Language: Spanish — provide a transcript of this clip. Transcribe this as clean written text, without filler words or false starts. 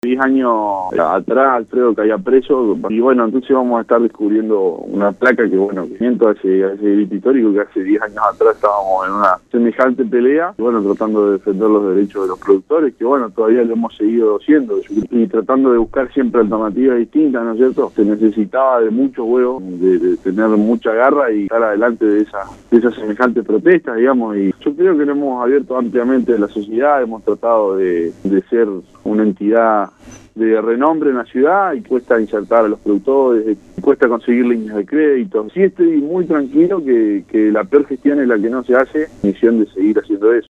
10 años atrás Alfredo caía preso y bueno, entonces vamos a estar descubriendo una placa que bueno, que miento a ese grito histórico que hace 10 años atrás estábamos en una semejante pelea y bueno, tratando de defender los derechos de los productores, que bueno, todavía lo hemos seguido haciendo y tratando de buscar siempre alternativas distintas, ¿no es cierto? Se necesitaba de mucho huevo, de tener mucha garra y estar adelante de esas semejantes protestas, digamos, y yo creo que lo hemos abierto ampliamente a la sociedad, hemos tratado de ser una entidad de renombre en la ciudad y cuesta insertar a los productores, cuesta conseguir líneas de crédito. Sí estoy muy tranquilo que la peor gestión es la que no se hace, misión de seguir haciendo eso.